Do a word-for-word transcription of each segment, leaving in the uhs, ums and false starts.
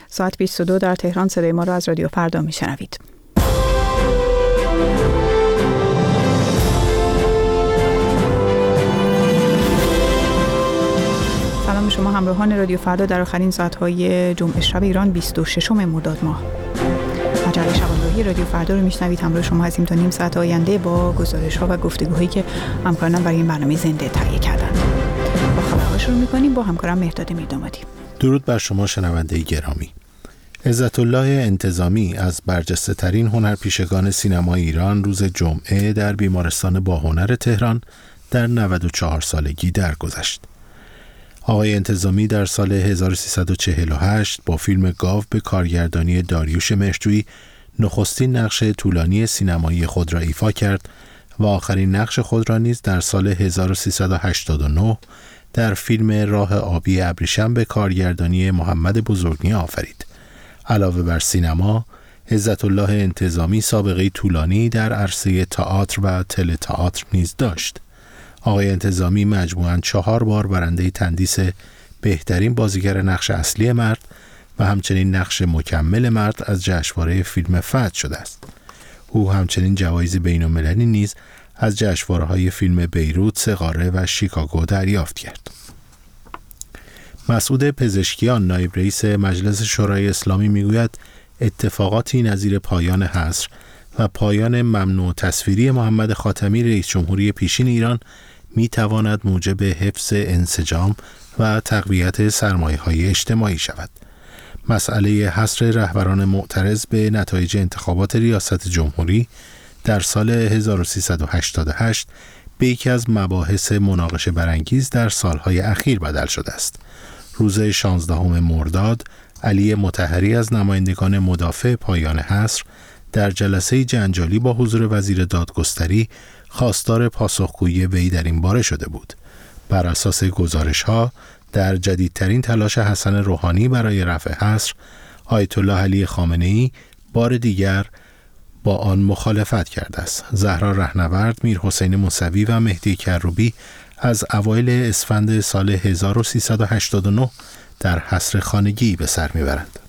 ساعت بیست و دو در تهران صدای ما را از رادیو فردا میشنوید. سلام شما همراهان رادیو فردا در آخرین ساعت‌های جمعه شب ایران بیست و ششم مرداد ماه. مجله شبانگاهی رادیو فردا رو میشنوید. همراه شما هستیم تا نیم ساعت آینده با گزارش‌ها و گفتگوهایی که همکارانم برای این برنامه زنده تهیه کردند. با خبرها شروع می‌کنیم با همکارم مهرداد میردامادی. درود بر شما شنونده گرامی. عزت الله انتظامی از برجسته‌ترین هنرپیشگان سینمای ایران روز جمعه در بیمارستان باهنر تهران در نود و چهار سالگی درگذشت. آقای انتظامی در سال هزار و سیصد و چهل و هشت با فیلم گاو به کارگردانی داریوش مهرجویی نخستین نقش طولانی سینمایی خود را ایفا کرد و آخرین نقش خود را نیز در سال هزار و سیصد و هشتاد و نه در فیلم راه آبی ابریشم به کارگردانی محمد بزرگنیا آفرید. علاوه بر سینما، عزت الله انتظامی سابقه طولانی در عرصه تئاتر و تله تئاتر نیز داشت. آقای انتظامی مجموعاً چهار بار برنده تندیس بهترین بازیگر نقش اصلی مرد و همچنین نقش مکمل مرد از جشنواره فیلم فتح شده است. او همچنین جوایز بین‌المللی نیز از جشنواره‌های فیلم بیروت، سقاره و شیکاگو دریافت کرد. مسعود پزشکیان نایب رئیس مجلس شورای اسلامی میگوید اتفاقاتی نظیر پایان حصر و پایان ممنوع تصویری محمد خاتمی رئیس جمهوری پیشین ایران می تواند موجب حفظ انسجام و تقویت سرمایه‌های اجتماعی شود. مسئله حصر رهبران معترض به نتایج انتخابات ریاست جمهوری در سال هزار و سیصد و هشتاد و هشت به یکی از مباحث مناقشه برانگیز در سالهای اخیر بدل شده است. روز شانزدهم مرداد علی مطهری از نمایندگان مدافع پایان حصر در جلسه جنجالی با حضور وزیر دادگستری خواستار پاسخگویی وی در این باره شده بود. بر اساس گزارش‌ها در جدیدترین تلاش حسن روحانی برای رفع حصر، آیت الله علی خامنه‌ای بار دیگر با آن مخالفت کرده است. زهرا رهنورد، میر حسین موسوی و مهدی کروبی از اوایل اسفند سال هزار و سیصد و هشتاد و نه در حصر خانگی به سر میبرند.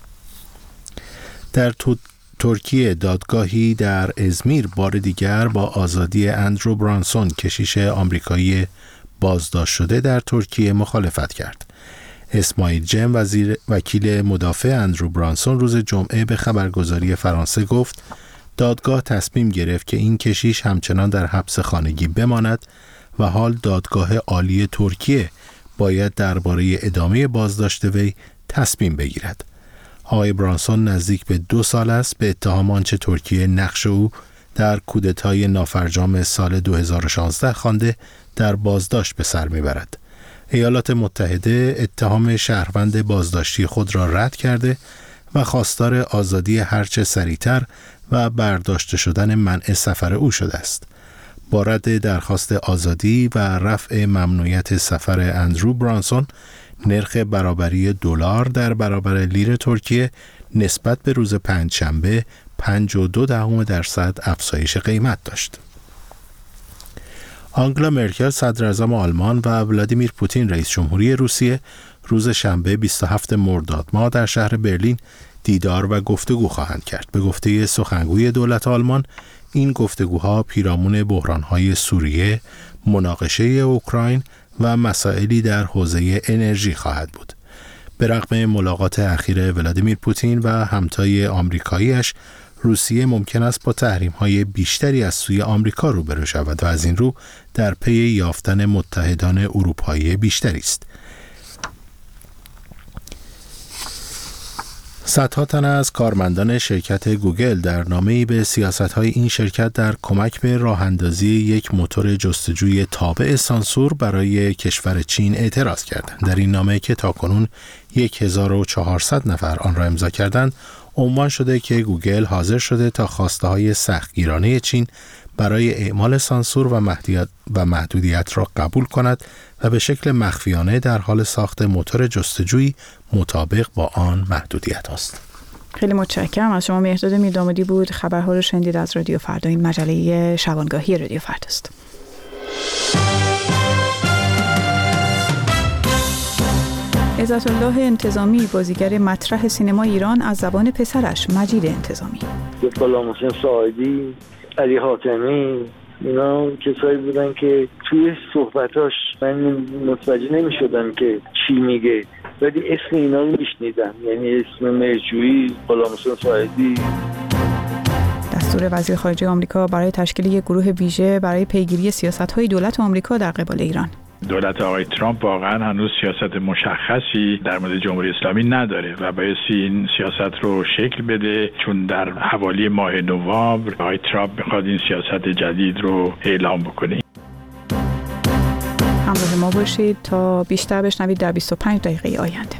در تو ترکیه دادگاهی در ازمیر بار دیگر با آزادی اندرو برانسون کشیش آمریکایی بازداشت شده در ترکیه مخالفت کرد. اسماعیل جم وزیر وکیل مدافع اندرو برانسون روز جمعه به خبرگزاری فرانسه گفت دادگاه تصمیم گرفت که این کشیش همچنان در حبس خانگی بماند و حال دادگاه عالی ترکیه باید درباره ادامه بازداشت وی تصمیم بگیرد. آقای برانسون نزدیک به دو سال است به اتهام آنچه ترکیه نقش او در کودتای نافرجام سال دو هزار و شانزده خوانده در بازداشت به سر میبرد. ایالات متحده اتهام شهروند بازداشتی خود را رد کرده و خواستار آزادی هرچه سریعتر و برداشته شدن منع سفر او شده است. با رد درخواست آزادی و رفع ممنوعیت سفر اندرو برانسون، نرخ برابری دلار در برابر لیر ترکیه نسبت به روز پنجشنبه پنج و دو دهم درصد افزایش قیمت داشت. آنگلا مرکل صدر اعظم آلمان و ولادیمیر پوتین رئیس جمهوری روسیه روز شنبه بیست و هفتم مرداد ماه در شهر برلین دیدار و گفتگو خواهند کرد. به گفته سخنگوی دولت آلمان این گفتگوها پیرامون بحران‌های سوریه، مناقشه اوکراین و مسائلی در حوزه انرژی خواهد بود. به رغم ملاقات اخیر ولادیمیر پوتین و همتای آمریکایی‌اش، روسیه ممکن است با تحریم‌های بیشتری از سوی آمریکا روبرو شود و از این رو در پی یافتن متحدان اروپایی بیشتری است. صدها تن از کارمندان شرکت گوگل در نامه‌ای به سیاست‌های این شرکت در کمک به راه‌اندازی یک موتور جستجوی تابع سانسور برای کشور چین اعتراض کردند. در این نامه که تاکنون هزار و چهارصد نفر آن را امضا کردند، عنوان شده که گوگل حاضر شده تا خواسته‌های سختگیرانه چین برای اعمال سانسور و محدودیت و محدودیت را قبول کند و به شکل مخفیانه در حال ساخت موتور جستجویی مطابق با آن محدودیت است. خیلی متشکرم از شما. مهرداد میردامادی بود. خبرها رو شنیدید از رادیو فردا. این مجله شبانگاهی رادیو فردا است. عزت الله انتظامی بازیگر مطرح سینما ایران از زبان پسرش مجید انتظامی. غلام حسین ساعدی، علی حاتمی، اینا کسایی بودن که توی صحبتاش من متوجه نمی شدم که چی میگه، ولی اسم اینا رو میشنیدم، یعنی اسم مرجویی، غلام حسین ساعدی. دستور وزیر خارجه آمریکا برای تشکیل یک گروه ویژه برای پیگیری سیاست‌های دولت آمریکا در قبال ایران. دولت آقای ترامپ واقعا هنوز سیاست مشخصی در مورد جمهوری اسلامی نداره و بایستی این سیاست رو شکل بده، چون در حوالی ماه نوامبر آقای ترامپ میخواد این سیاست جدید رو اعلام بکنه. همراه ما باشید تا بیشتر بشنوید در بیست و پنج دقیقه آینده.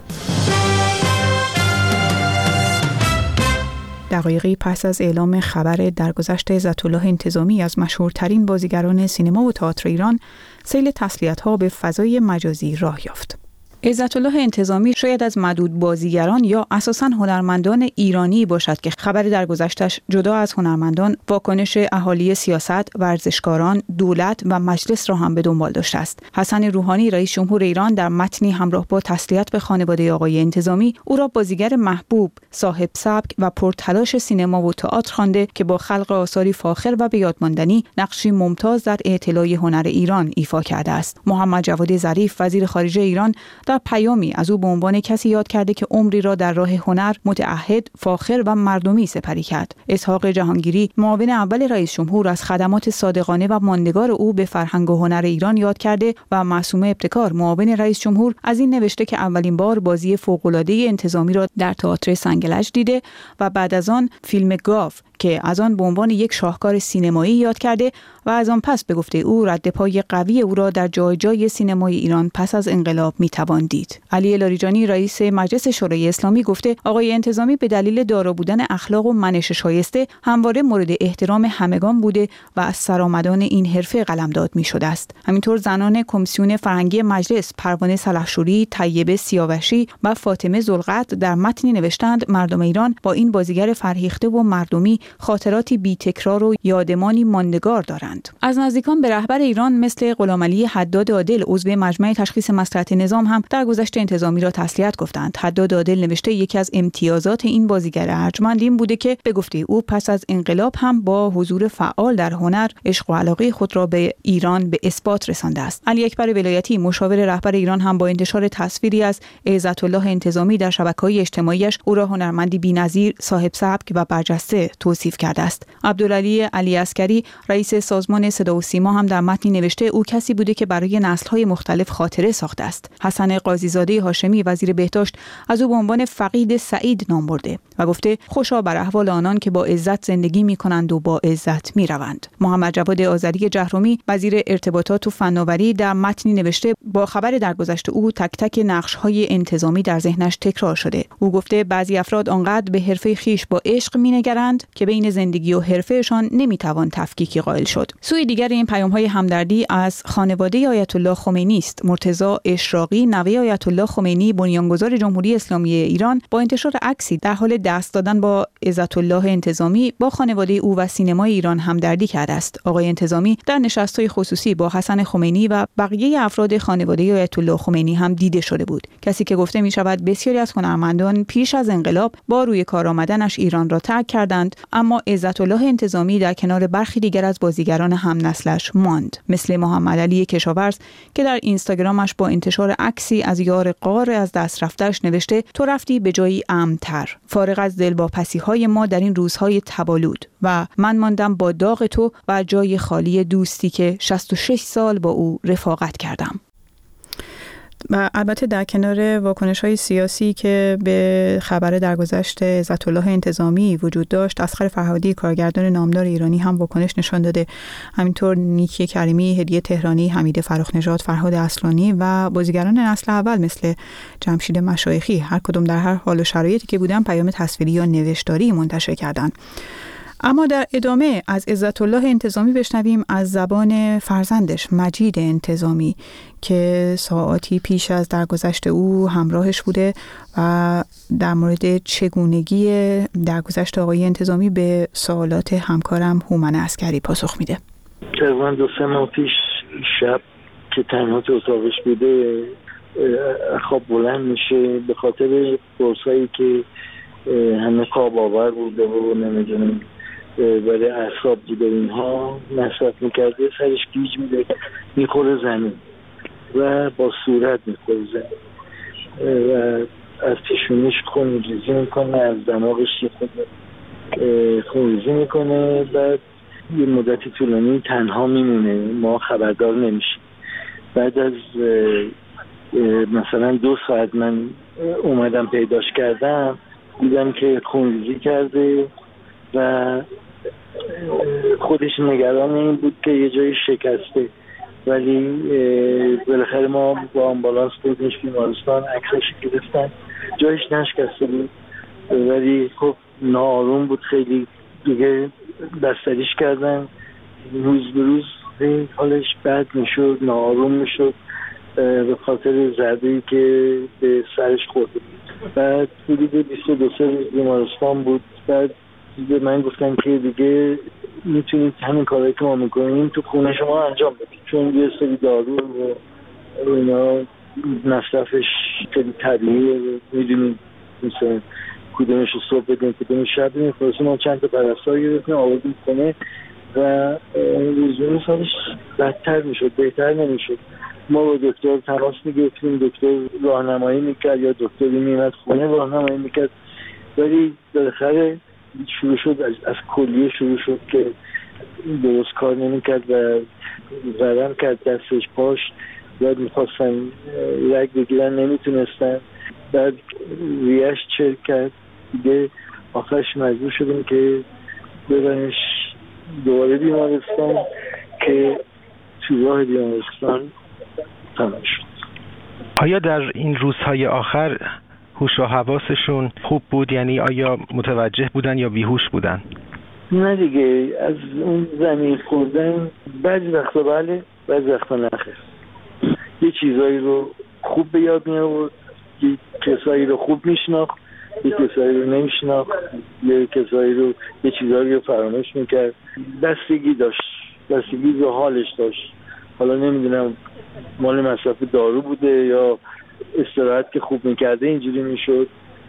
دقایقی پس از اعلام خبر درگذشت عزت الله انتظامی از مشهورترین بازیگران سینما و تئاتر ایران، سیل تسلیت‌ها به فضای مجازی راه یافت. عزت الله انتظامی شاید از معدود بازیگران یا اساساً هنرمندان ایرانی باشد که خبر درگذشتش جدا از هنرمندان واکنش اهالی سیاست، ورزشکاران، دولت و مجلس را هم به دنبال داشته است. حسن روحانی رئیس جمهور ایران در متنی همراه با تسلیت به خانواده آقای انتظامی او را بازیگر محبوب، صاحب سبک و پرتلاش سینما و تئاتر خوانده که با خلق آثاری فاخر و بیادماندنی نقشی ممتاز در اطلاع هنر ایران ایفا کرده است. محمد جواد ظریف وزیر خارجه ایران در پیامی از او به عنوان کسی یاد کرده که عمری را در راه هنر متعهد، فاخر و مردمی سپری کرد. اسحاق جهانگیری معاون اول رئیس جمهور از خدمات صادقانه و ماندگار او به فرهنگ و هنر ایران یاد کرده و معصومه ابتکار معاون رئیس جمهور از این نوشته که اولین بار بازی فوق‌العاده انتظامی را در تئاتر سنگلج دیده و بعد از آن فیلم گاو که از آن به عنوان یک شاهکار سینمایی یاد کرده و از آن پس به گفته او رد پای قوی او را در جای جای سینمای ایران پس از انقلاب میتوان دید. علی لاریجانی رئیس مجلس شورای اسلامی گفته آقای انتظامی به دلیل دارا بودن اخلاق و منش شایسته همواره مورد احترام همگان بوده و از سرآمدان این حرفه قلمداد میشده است. همینطور زنان کمیسیون فرهنگی مجلس پروانه سلحشوری، طیبه سیاوشی و فاطمه ذوالقدر در متنی نوشتند مردم ایران با این بازیگر فرهیخته و مردمی خاطراتی بی تکرار و یادمانی ماندگار دارند. از نزدیکان به رهبر ایران مثل غلامعلی حداد عادل عضو مجمع تشخیص مصلحت نظام هم درگذشت انتظامی را تسلیت گفتند. حداد عادل نوشته یکی از امتیازات این بازیگر ارجمند این بوده که به گفته او پس از انقلاب هم با حضور فعال در هنر عشق و علاقه خود را به ایران به اثبات رسانده است. علی اکبر ولایتی مشاور رهبر ایران هم با انتشار تصویری از عزت الله انتظامی در شبکه‌های اجتماعیش او را هنرمندی بی‌نظیر، صاحب سبک و برجسته توصیف کرده است. عبدالعلی علی عسکری رئیس سازمان صدا و سیما هم در متنی نوشته او کسی بوده که برای نسل‌های مختلف خاطره ساخته است. حسن قاضیزاده هاشمی وزیر بهداشت از او به عنوان فقید سعید نام برده و گفته خوشا بر احوال آنان که با عزت زندگی می‌کنند و با عزت می‌روند. محمد جواد آذری جهرومی وزیر ارتباطات و فناوری در متنی نوشته با خبر درگذشت او تک تک نقش‌های انتظامی در ذهنش تکرار شده. او گفته بعضی افراد آنقدر به حرفه خویش با عشق می‌نگرند که بین زندگی و حرفهشان نمیتوان تفکیکی قائل شد. سوی دیگر این پیام‌های همدردی از خانواده آیت الله خمینی است. مرتضی اشراقی نوه آیت الله خمینی بنیانگذار جمهوری اسلامی ایران با انتشار عکسی در حال دست دادن با عزت الله انتظامی با خانواده او و سینمای ایران همدردی کرده است. آقای انتظامی در نشست‌های خصوصی با حسن خمینی و بقیه افراد خانواده آیت الله خمینی هم دیده شده بود. کسی که گفته می‌شود بسیاری از هنرمندان پیش از انقلاب با روی کار آمدنش ایران را ترک کردند، اما عزت الله انتظامی در کنار برخی دیگر از بازیگران هم نسلش ماند، مثل محمد علی کشاورز که در اینستاگرامش با انتشار عکسی از یار غار از دست رفته‌اش نوشته تو رفتی به جایی امن‌تر، فارغ از دلواپسی‌های ما در این روزهای تبالود و من ماندم با داغ تو و جای خالی دوستی که شصت و شش سال با او رفاقت کردم. و البته در کنار واکنش‌های سیاسی که به خبر درگذشت عزت الله انتظامی وجود داشت، اصغر فرهادی کارگردان نامدار ایرانی هم واکنش نشان داده. همینطور نیکی کریمی، هدیه تهرانی، حمید فرخ‌نژاد، فرهاد اصلانی و بازیگران نسل اول مثل جمشید مشایخی هر کدوم در هر حال و شرایطی که بودن پیام تصویری یا نوشتاری منتشر کردند. اما در ادامه از عزت الله انتظامی بشنویم از زبان فرزندش مجید انتظامی که ساعاتی پیش از درگذشت او همراهش بوده و در مورد چگونگی درگذشت آقای انتظامی به سوالات همکارم هومن عسکری پاسخ میده. تقریبا دو سه ماه پیش شب که تنها تو اتاقش بوده خواب بلند میشه به خاطر قرصایی که همه خواب آور بوده و نمیدونم برای اعصاب بوده اینها مصرف میکرده، سرش گیج میده میخوره زمین و با صورت میخوره زمین و از پیشونیش خون ریزی میکنه، از دماغش خون ریزی میکنه. بعد یه مدت طولانی تنها میمونه، ما خبردار نمیشیم. بعد از مثلا دو ساعت من اومدم پیداش کردم، دیدم که خون ریزی کرده و خودش نگران این بود که یه جایی شکسته، ولی بالاخره ما با آمبولانس بردیمش بیمارستان، عکسش گرفتن، جایش نشکسته بود ولی خب ناآروم بود خیلی دیگه، بستریش کردن، روز به روز حالش بد میشد، ناآروم میشد به خاطر ضربه‌ای که به سرش خورده بود. بعد حدود بیست و دو سه روز بیمارستان بود. بعد به من گفتن که دیگه میتونید همین کارهایی که ما میکنیم تو خونه شما انجام بدید، چون یه سری دارو و اینا مصرفش خیلی طبیعیه، میدونید مثلا کدومش رو صبح بدیم کدومش شب بدیم. خلاصه ما چند تا پرستار گرفتیم آوردیم خونه و روز روز حالش بدتر میشد، بهتر نمیشد. ما با دکتر تماس میگرفتیم، دکتر راهنمایی میکرد یا دکتری میمد خونه راهنمایی میکرد، ولی بالاخره شروع شد از, از کلیه شروع شد که درست کار نمیکرد و ورم کرد دستش پاش، بعد میخواستن رگ بگیرن نمیتونستن، بعد ریش چرک کرد، دیگه آخرش مجبور شدیم که ببرنش دوباره بیمارستان که تو راه بیمارستان تمام شد. آیا در این روزهای آخر هوش و حواسشون خوب بود؟ یعنی آیا متوجه بودن یا بیهوش بودن؟ نه دیگه، از اون زمین خوردن بعضی وقتا بله بعضی وقتا نخیر. یه چیزایی رو خوب به یاد می آورد، یه کسایی رو خوب میشناخت، یه کسایی رو نمیشناخت، یه کسایی رو یه چیزایی رو فراموش میکرد. بستگی داشت، بستگی رو حالش داشت. حالا نمیدونم مال مصرف دارو بوده یا استراحت که خوب میکرده اینجوری میشد،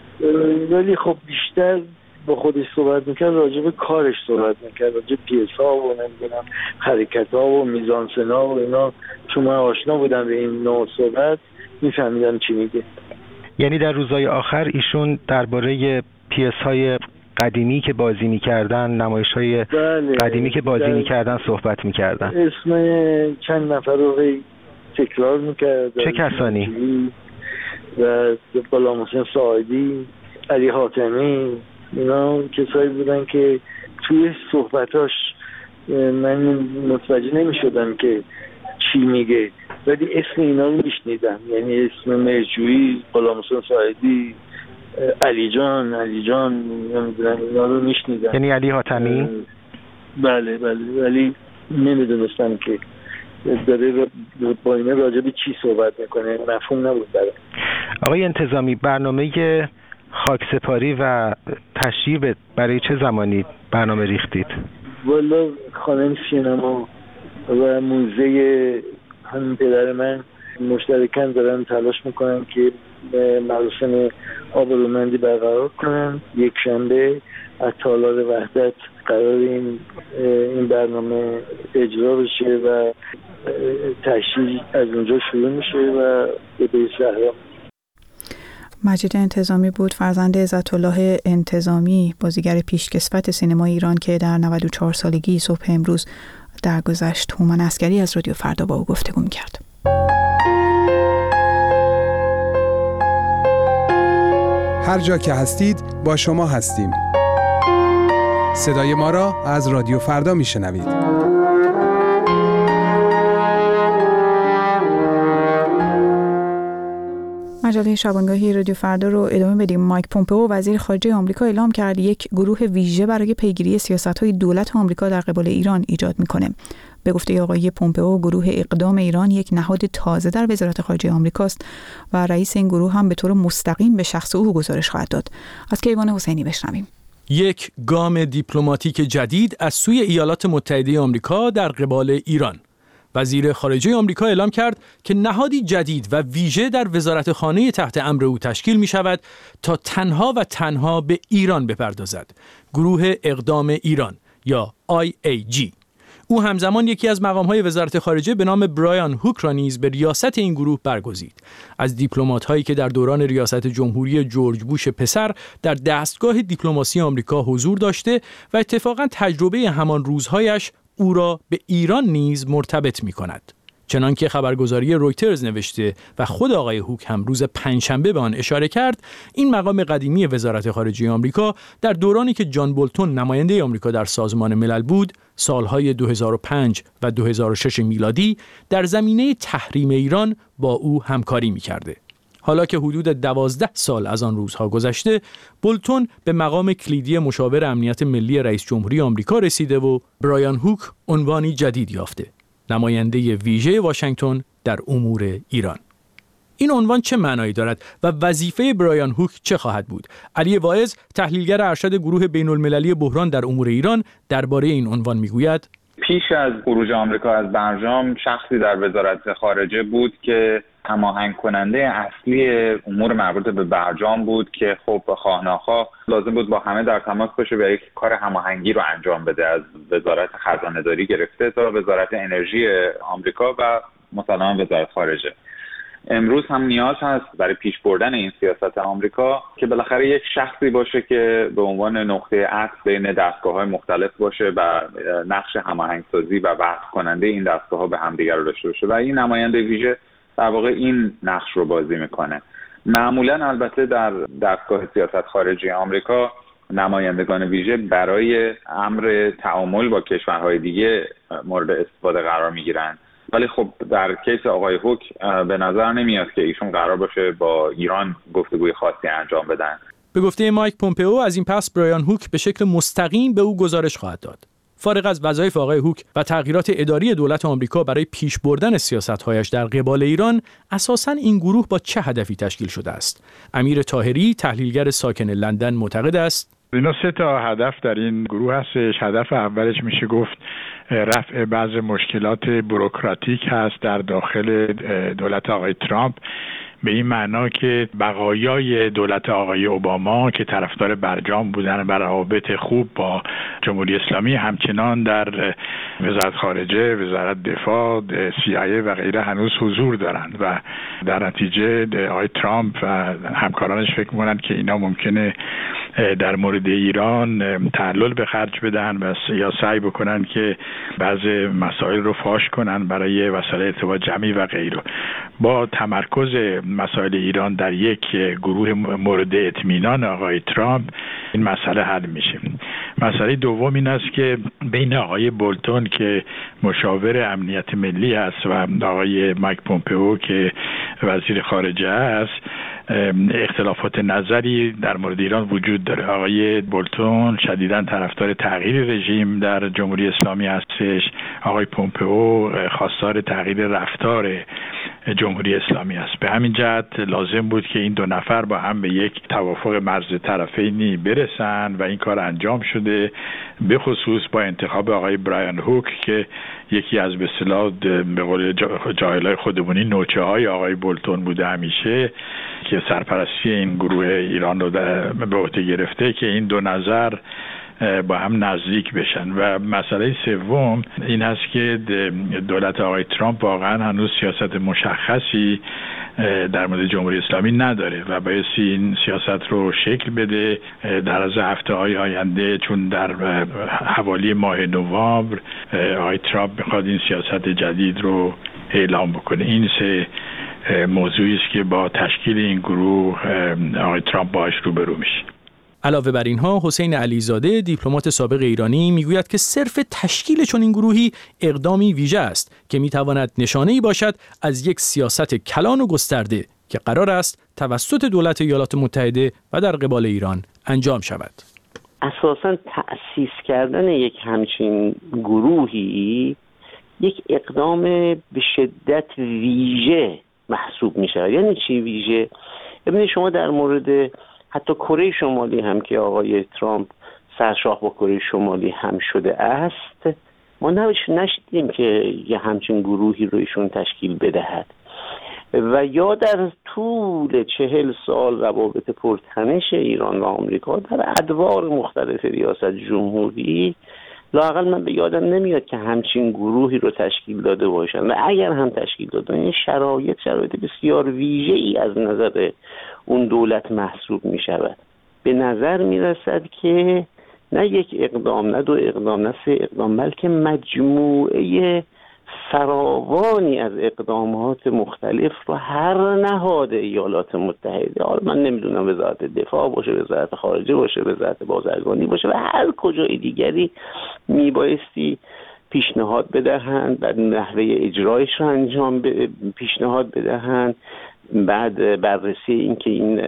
ولی خب بیشتر با خودش صحبت میکرد، راجع به کارش صحبت میکرد، راجع به پیس ها و نمیدونم حرکت ها و میزانسنا و اینا. چون من آشنا بودم به این نوع صحبت میفهمیدم چی میگه. یعنی در روزهای آخر ایشون درباره پیس های قدیمی که بازی میکردن، نمایش های بله، قدیمی که بازی میکردن صحبت میکردن. اسم چند نفر رو تکرار میکرد. چه کسانی؟ و غلام حسین ساعدی، علی حاتمی، اینا کسایی بودن که توی صحبتاش من متوجه نمیشدم که چی میگه، ولی اسم اینا رو میشنیدم. یعنی اسم مرجویی، غلام حسین ساعدی، علی جان، علی جان نمیدونم اینا رو میشنیدم. یعنی علی حاتمی؟ بله بله، ولی نمیدونستم که داره با اینا راجع به چی صحبت میکنه، مفهوم نبود برای. آقای انتظامی، برنامه خاکسپاری و تشییع برای چه زمانی برنامه ریختید؟ والا خانه سینما و موزه همین پدر من مشترکاً دارن تلاش میکنن که مراسم آبرومندی برقرار کنن. یک شنبه از تالار وحدت قرار این این برنامه اجرا بشه و تشییع از اونجا شروع میشه و به بیت زهرا. مجید انتظامی بود، فرزند عزت الله انتظامی، بازیگر پیشکسوت سینما ایران که در نود و چهار سالگی صبح امروز درگذشت. هومن عسکری از رادیو فردا با او گفتگو می‌کرد. هر جا که هستید با شما هستیم. صدای ما را از رادیو فردا میشنوید. مجله شبانگاهی رادیو فردا رو ادامه بدیم. مایک پومپئو وزیر خارجه آمریکا اعلام کرد یک گروه ویژه برای پیگیری سیاست‌های دولت آمریکا در قبال ایران ایجاد می‌کنه. به گفته آقای پومپئو، گروه اقدام ایران یک نهاد تازه در وزارت خارجه آمریکاست و رئیس این گروه هم به طور مستقیم به شخص او گزارش خواهد داد. از کیوان حسینی بشنویم. یک گام دیپلماتیک جدید از سوی ایالات متحده آمریکا در قبال ایران. وزیر خارجه آمریکا اعلام کرد که نهادی جدید و ویژه در وزارت خانه تحت امر او تشکیل می شود تا تنها و تنها به ایران بپردازد. گروه اقدام ایران یا آی ای جی. او همزمان یکی از مقام‌های وزارت خارجه به نام برایان هوک را نیز به ریاست این گروه برگزید. از دیپلمات‌هایی که در دوران ریاست جمهوری جورج بوش پسر در دستگاه دیپلماسی آمریکا حضور داشته و اتفاقاً تجربه همان روزهایش او را به ایران نیز مرتبط می‌کند. چنانکه خبرگزاری رویترز نوشته و خود آقای هوک هم روز پنجشنبه به آن اشاره کرد، این مقام قدیمی وزارت خارجه آمریکا در دورانی که جان بولتون نماینده آمریکا در سازمان ملل بود، سالهای دو هزار و پنج و دو هزار و شش میلادی در زمینه تحریم ایران با او همکاری می‌کرده. حالا که حدود دوازده سال از آن روزها گذشته، بولتون به مقام کلیدی مشاور امنیت ملی رئیس جمهوری آمریکا رسیده و برایان هوک عنوانی جدید یافته: نماینده ویژه واشنگتن در امور ایران. این عنوان چه معنایی دارد و وظیفه برایان هوک چه خواهد بود؟ علی واعظ، تحلیلگر ارشد گروه بین المللی بحران در امور ایران، درباره این عنوان میگوید: پیش از خروج آمریکا از برجام، شخصی در وزارت خارجه بود که هماهنگ کننده اصلی امور مربوط به برجام بود که خب خواه ناخواه لازم بود با همه در تماس باشه و یک کار هماهنگی رو انجام بده، از وزارت خزانه داری گرفته تا وزارت انرژی آمریکا و مثلا وزارت خارجه. امروز هم نیاز هست برای پیش بردن این سیاست آمریکا که بالاخره یک شخصی باشه که به عنوان نقطه عطف بین دستگاه‌های مختلف باشه و نقش هماهنگسازی و وصل کننده این دستگاه‌ها به همدیگر رو داشته باشه و این نماینده ویژه در واقع این نقش رو بازی میکنه. معمولا البته در دستگاه سیاست خارجی آمریکا نمایندگان ویژه برای امر تعامل با کشورهای دیگه مورد استفاده قرار میگیرن، ولی خب در کیس آقای هوک به نظر نمیاد که ایشون قرار باشه با ایران گفتگوی خاصی انجام بدن. به گفته مایک پومپئو، از این پس برایان هوک به شکل مستقیم به او گزارش خواهد داد. فارغ از وظایف آقای هوک و تغییرات اداری دولت آمریکا برای پیش بردن سیاست‌هایش در قبال ایران، اساساً این گروه با چه هدفی تشکیل شده است؟ امیر طاهری، تحلیلگر ساکن لندن، معتقد است اینا سه تا هدف در این گروه هستش. هدف اولش میشه گفت رفع بعض مشکلات بوروکراتیک هست در داخل دولت آقای ترامپ، به این معنا که بقایای دولت آقای اوباما که طرفدار برجام بودن و روابط خوب با جمهوری اسلامی همچنان در وزارت خارجه، وزارت دفاع، سی آی ای و غیره هنوز حضور دارند و در نتیجه آقای ترامپ و همکارانش فکر می‌کنند که اینا ممکنه در مورد ایران تعلل به خرج بدن و یا سعی بکنن که بعض مسائل رو فاش کنن برای وسایل ارتباط جمعی و غیره. با تمرکز مسائل ایران در یک گروه مورد اطمینان آقای ترامپ این مسئله حل میشه. مسئله دوم این است که بین آقای بولتون که مشاور امنیت ملی است و آقای مایک پومپئو که وزیر خارجه است اختلافات نظری در مورد ایران وجود داره. آقای بولتون شدیداً طرفدار تغییر رژیم در جمهوری اسلامی هستش، آقای پومپئو خواستار تغییر رفتار جمهوری اسلامی است. به همین جهت لازم بود که این دو نفر با هم به یک توافق مرز طرفینی برسن و این کار انجام شده، به خصوص با انتخاب آقای برایان هوک که یکی از به اصطلاح به قول جاهلای خودمونی نوچه های آقای بولتون بوده همیشه، که سرپرستی این گروه ایران رو به عهده گرفته، که این دو نظر با هم نزدیک بشن. و مسئله سوم این هست که دولت آقای ترامپ واقعا هنوز سیاست مشخصی در مورد جمهوری اسلامی نداره و بایستی این سیاست رو شکل بده در از هفته‌های آینده، چون در حوالی ماه نوامبر آقای ترامپ میخواد این سیاست جدید رو اعلام بکنه. این سه موضوعی است که با تشکیل این گروه آقای ترامپ باهاش روبرو میشه. علاوه بر اینها، حسین علیزاده، دیپلمات سابق ایرانی، میگوید که صرف تشکیل چنین گروهی اقدامی ویژه است که میتواند نشانه‌ای باشد از یک سیاست کلان و گسترده که قرار است توسط دولت ایالات متحده و در قبال ایران انجام شود. اساساً تأسیس کردن یک همچین گروهی یک اقدام به شدت ویژه محسوب میشه. یعنی چی ویژه؟ ببینید شما در مورد حتی کره شمالی هم که آقای ترامپ سرشاه با کره شمالی هم شده است، ما نشدیم که یه همچین گروهی رو ایشون تشکیل بدهد و یا در طول چهل سال روابط پرتنش ایران و آمریکا در ادوار مختلف ریاست جمهوری لااقل من به یادم نمیاد که همچین گروهی رو تشکیل داده باشن و اگر هم تشکیل دادن این شرایط شرایط بسیار ویژه‌ای از نظر اون دولت محسوب می شود. به نظر می رسد که نه یک اقدام، نه دو اقدام، نه سه اقدام، بلکه مجموعه فراوانی از اقدامات مختلف رو هر نهاد ایالات متحده، حالا من نمیدونم وزارت دفاع باشه، وزارت خارجه باشه، وزارت بازرگانی باشه و هر کجای دیگری میبایستی پیشنهاد بدهند و نحوه اجرایش رو انجام پیشنهاد بدهند، بعد بررسی این که این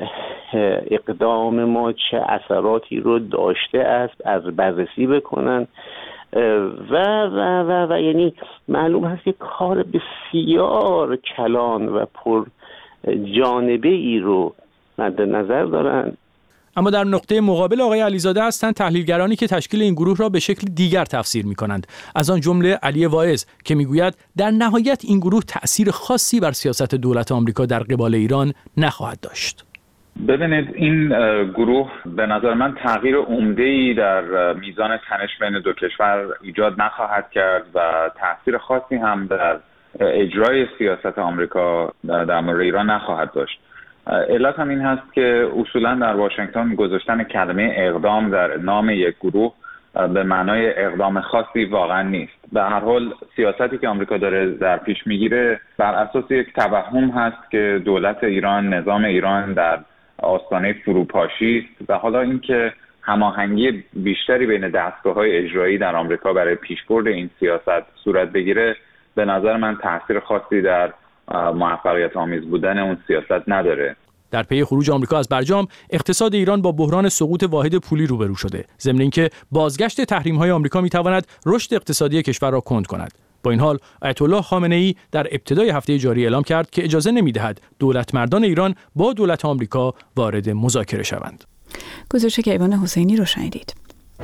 اقدام ما چه اثراتی رو داشته است از بررسی بکنن و و و و یعنی معلوم هست که کار بسیار کلان و پر جانبه ای رو مد نظر دارن. اما در نقطه مقابل آقای علیزاده هستند تحلیلگرانی که تشکیل این گروه را به شکل دیگر تفسیر می‌کنند. از آن جمله علی واعظ که می‌گوید در نهایت این گروه تأثیر خاصی بر سیاست دولت آمریکا در قبال ایران نخواهد داشت. ببینید این گروه به نظر من تغییر عمده‌ای در میزان تنش بین دو کشور ایجاد نخواهد کرد و تأثیر خاصی هم در اجرای سیاست آمریکا در مورد ایران نخواهد داشت. علت هم این هست که اصولا در واشنگتن گذاشتن کلمه اقدام در نام یک گروه به معنای اقدام خاصی واقعا نیست. به هر حال سیاستی که آمریکا داره در پیش میگیره بر اساس یک توهم هست که دولت ایران، نظام ایران در آستانه فروپاشی است و حالا اینکه هماهنگی بیشتری بین دستگاه‌های اجرایی در آمریکا برای پیشبرد این سیاست صورت بگیره به نظر من تاثیر خاصی در موفقیت آمیز بودن اون سیاست نداره. در پی خروج آمریکا از برجام، اقتصاد ایران با بحران سقوط واحد پولی روبرو شده. ضمن اینکه بازگشت تحریم‌های آمریکا می‌تواند رشد اقتصادی کشور را کند کند. با این حال آیت الله خامنه‌ای در ابتدای هفته جاری اعلام کرد که اجازه نمی‌دهد دولتمردان ایران با دولت آمریکا وارد مذاکره شوند. گزارش کیوان حسینی رو شنیدید.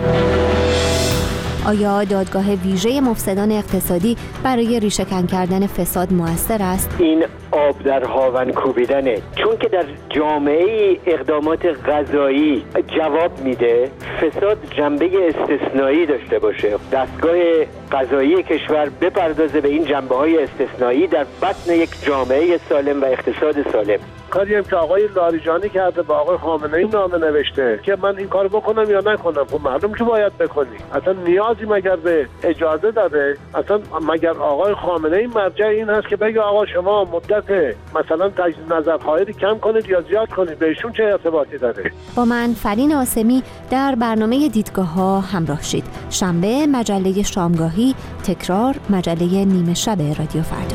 آیا دادگاه ویژه مفسدان اقتصادی برای ریشه‌کن کردن فساد مؤثر است؟ این آب در هاون کوبیدنه، چون که در جامعه اقدامات قضایی جواب میده فساد جنبه استثنایی داشته باشه، دستگاه قضایی کشور بپردازه به این جنبه‌های استثنایی در بطن یک جامعه سالم و اقتصاد سالم. کاری هم که آقای لاریجانی کرده با آقای خامنه‌ای نامه نوشته که من این کارو بکنم یا نکنم، خب معلوم که باید بکنی. اصلا نیازی مگر به اجازه داره؟ اصلا مگر آقای خامنه‌ای مرجع این هست که بگه آقا شما مدت مثلا تجدید نظرخواهی کم کنید یا زیاد کنید؟ بهشون چه ارتباطی داره؟ با من فرین آسمی در برنامه دیدگاه‌ها همراه شید. شنبه مجله شامگاهی، تکرار مجله نیمه شب رادیو فردا.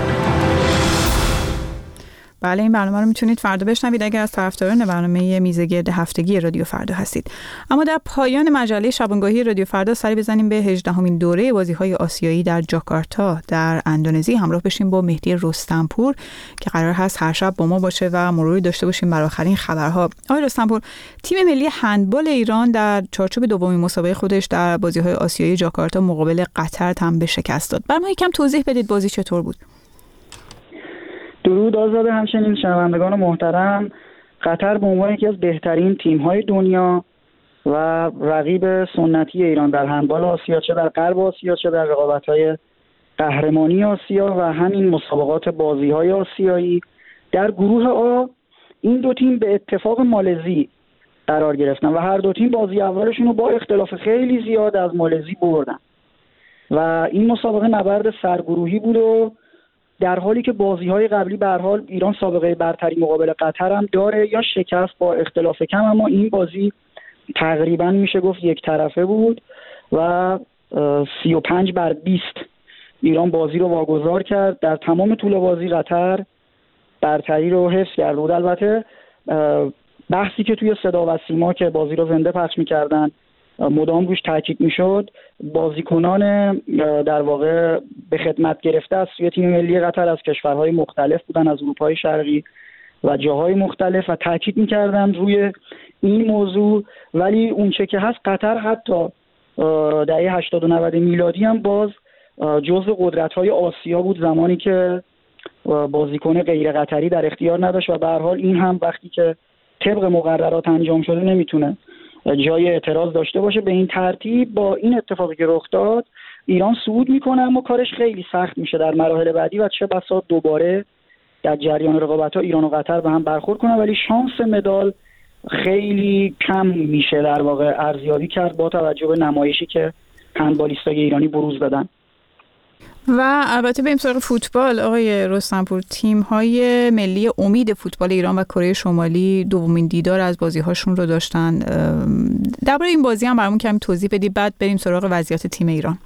بله، این برنامه رو میتونید فردا بشنوید اگر از طرفداران برنامه میزگرد هفتگی رادیو فردا هستید. اما در پایان مجله شبانگاهی رادیو فردا سری بزنیم به هجدهمین دوره بازی‌های آسیایی در جاکارتا در اندونزی. همراه بشیم با مهدی رستمپور که قرار هست هر شب با ما باشه و مروری داشته باشیم بر آخرین خبرها. آقای رستمپور، تیم ملی هندبال ایران در چارچوب دومین مسابقه خودش در بازی‌های آسیایی جاکارتا مقابل قطر تن به شکست داد. برام یکم توضیح بدید بازی چطور بود؟ درود آزاده، همچنین شنوندگان محترم. قطر به عنوان یکی از بهترین تیم‌های دنیا و رقیب سنتی ایران در هندبال آسیا، چه در غرب آسیا چه در رقابت‌های قهرمانی آسیا و همین مسابقات بازی‌های آسیایی، در گروه آ این دو تیم به اتفاق مالزی قرار گرفتن و هر دو تیم بازی اولشون رو با اختلاف خیلی زیاد از مالزی بردن و این مسابقه نبرد سرگروهی بود و در حالی که بازی‌های قبلی به هر حال ایران سابقه برتری مقابل قطر هم داره یا شکست با اختلاف کم، اما این بازی تقریبا میشه گفت یک طرفه بود و سی و پنج بر بیست ایران بازی رو واگذار کرد. در تمام طول بازی قطر برتری رو حفظ کرد بود. البته بحثی که توی صدا و سیما که بازی رو زنده پخش می‌کردن مدام روش تاکید میشد، بازیکنان در واقع به خدمت گرفته از سوی تیم ملی قطر از کشورهای مختلف بودن، از اروپای شرقی و جاهای مختلف، و تاکید میکردن روی این موضوع. ولی اون چه که هست قطر حتی دهه هشتاد و نود میلادی هم باز جزو قدرت‌های آسیا بود، زمانی که بازیکن غیر قطری در اختیار نداشت و به هر حال این هم وقتی که طبق مقررات انجام شده نمیتونه جای اعتراض داشته باشه. به این ترتیب با این اتفاقی که رخ داد ایران صعود میکنه، اما کارش خیلی سخت میشه در مراحل بعدی و چه بسا دوباره در جریان رقابت‌ها ایران و قطر به هم برخورد کنه، ولی شانس مدال خیلی کم میشه در واقع ارزیابی کرد با توجه به نمایشی که هندبالیستای ایرانی بروز دادن. و البته بریم سراغ فوتبال. آقای رستمپور، تیم‌های ملی امید فوتبال ایران و کره شمالی دومین دیدار از بازی‌هاشون رو داشتن. درباره این بازی هم برامون کمی توضیح بدید، بعد بریم سراغ وضعیت تیم ایران.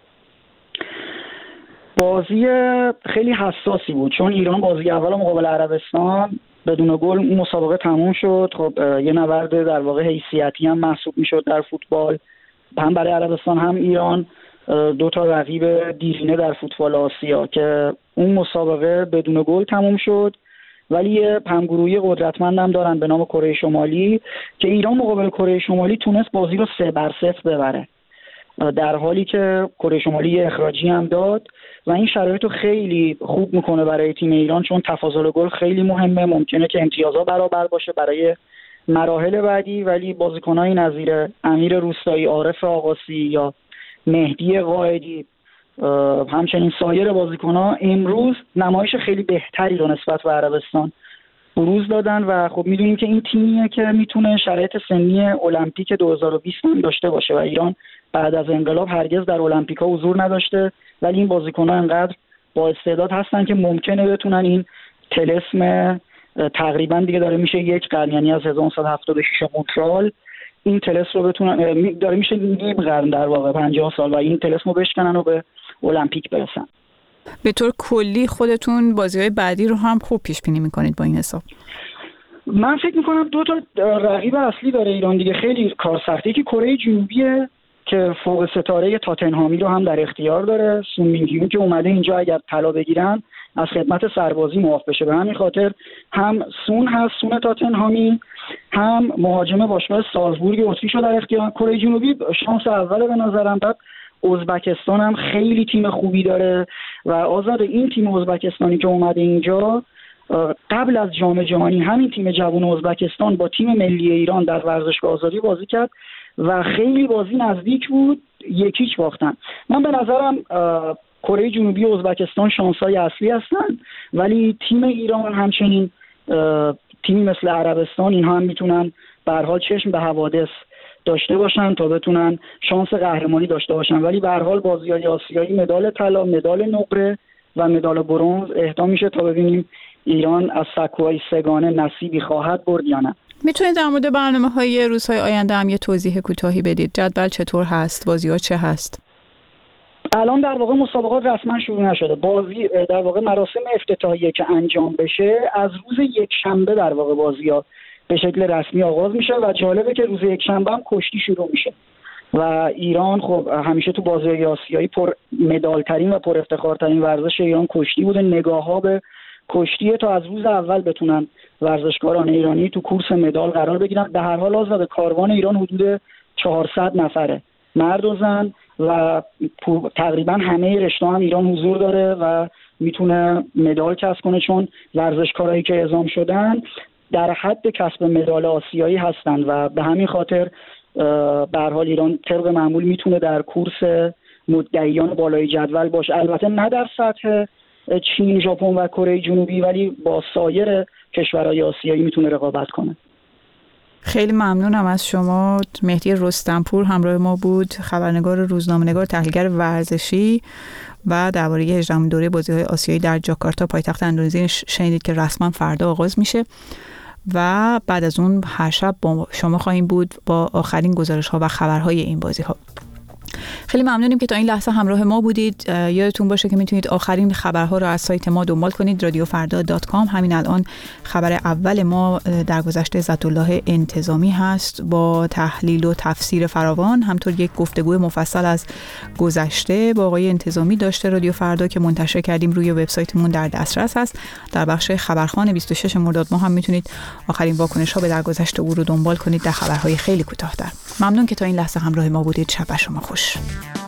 بازی خیلی حساسی بود چون ایران بازی اول مقابل عربستان بدون گل اون مسابقه تموم شد. خب یه نبرد در واقع حیثیتی هم محسوب میشد در فوتبال، هم برای عربستان هم ایران، دو تا رقیب دیرینه در فوتبال آسیا که اون مسابقه بدون گل تموم شد. ولی یه همگروهی قدرتمند هم دارن به نام کره شمالی که ایران مقابل کره شمالی تونست بازی رو سه بر صفر ببره، در حالی که کره شمالی یه اخراجی هم داد و این شرایط رو خیلی خوب میکنه برای تیم ایران چون تفاضل گل خیلی مهمه، ممکنه که امتیازها برابر باشه برای مراحل بعدی. ولی بازیکنایی نظیر امیر روستایی، عارف آقاسی یا مهدی قائدی، همچنین سایر بازیکن‌ها امروز نمایش خیلی بهتری رو نسبت به عربستان بروز دادن و خب میدونیم که این تیمیه که میتونه شرایط سنی المپیک دو هزار و بیست هم داشته باشه و ایران بعد از انقلاب هرگز در المپیک‌ها حضور نداشته، ولی این بازیکن‌ها انقدر با استعداد هستن که ممکنه بتونن این طلسم تقریبا دیگه داره میشه یک قرن، یعنی از هزار و نهصد و هفتاد و شش مونترال، این طلسم رو بتونن داره میشه نیم قرن در واقع پنجاه سال و این طلسم رو بشکنن و به المپیک برسن. به طور کلی خودتون بازی‌های بعدی رو هم خوب پیش بینی میکنید با این حساب؟ من فکر میکنم دو تا رقیب اصلی داره ایران دیگه، خیلی کار سختی، که کره جنوبیه که فوق ستاره تاتنهامی رو هم در اختیار داره، سون مین هیون که اومده اینجا اگر طلا بگیرن از خدمت سربازی معاف بشه. به همین خاطر هم سون هست، سون تاتنهامی، هم مهاجم باشگاه سالزبورگ اتریش در اختیار کره جنوبی. شانس اول به نظرم. بعد ازبکستان هم خیلی تیم خوبی داره و آزاد این تیم ازبکستانی که اومده اینجا قبل از جام جهانی همین تیم جوان ازبکستان با تیم ملی ایران در ورزشگاه آزادی بازی کرد و خیلی بازی نزدیک بود، یکیچ باختن. من به نظرم کره جنوبی و ازبکستان شانس‌های اصلی هستن، ولی تیم ایران همچنین تیمی مثل عربستان اینها هم میتونن به هر حال چشم به حوادث داشته باشن تا بتونن شانس قهرمانی داشته باشن. ولی به هر حال بازی‌های آسیایی مدال طلا، مدال نقره و مدال برنز اهدا میشه تا ببینیم ایران از سکوهای سگانه نصیبی خواهد برد یا نه. میتونید در مورد برنامه‌های روزهای آینده هم یه توضیح کوتاهی بدید؟ جدول چطور هست؟ بازی‌ها چه هست؟ الان در واقع مسابقات رسما شروع نشده. بازی در واقع مراسم افتتاحیه که انجام بشه از روز یک شنبه در واقع بازی‌ها به شکل رسمی آغاز میشه و جالبه که روز یک شنبه هم کشتی شروع میشه و ایران خب همیشه تو بازی‌های آسیایی پر مدال ترین و پر افتخار ترین ورزش ایران کشتی بوده. نگاه‌ها به کشتی تا از روز اول بتونن ورزشکاران ایرانی تو کورس مدال قرار بگیرن. به هر حال آزاد کاروان ایران حدود چهارصد نفره، مرد و زن، و تقریبا همه رشته هم ایران حضور داره و میتونه مدال کسب کنه چون ورزشکارایی که اعزام شدن در حد کسب مدال آسیایی هستن و به همین خاطر به هر حال ایران طبق معمول میتونه در کورس مدعیان بالای جدول باشه. البته نه در سطح چین، ژاپن و کره جنوبی، ولی با سایر کشورهای آسیایی میتونه رقابت کنه. خیلی ممنونم از شما. مهدی رستمپور همراه ما بود، خبرنگار روزنامه‌نگار، تحلیلگر ورزشی و درباره هجدهمین دوره بازی‌های آسیایی در جاکارتا پایتخت اندونزی شنیدید که رسما فردا آغاز میشه و بعد از اون هر شب با شما خواهیم بود با آخرین گزارش‌ها و خبرهای این بازی‌ها. خیلی ممنونیم که تا این لحظه همراه ما بودید. یادتون باشه که میتونید آخرین خبرها رو از سایت ما دنبال کنید رادیو فردا دات کام. همین الان خبر اول ما در گذشته عزت‌الله انتظامی هست با تحلیل و تفسیر فراوان، همطور یک گفتگوی مفصل از گذشته با آقای انتظامی داشته رادیو فردا که منتشر کردیم روی وبسایتمون در دسترس هست. در بخش خبرخوان بیست و شش مرداد ماه هم میتونید آخرین واکنش‌ها به درگذشت او رو دنبال کنید در خبرهای خیلی کوتاه‌تر. ممنون که تا این لحظه همراه ما بودید. شب بر شما خوش.